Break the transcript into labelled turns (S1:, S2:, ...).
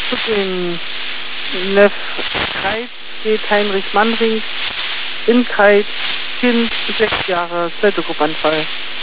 S1: zu dem Neff Kreit geht Heinrich Mannring in Kreit, Kind, 6 Jahre, Zellgruppendfall.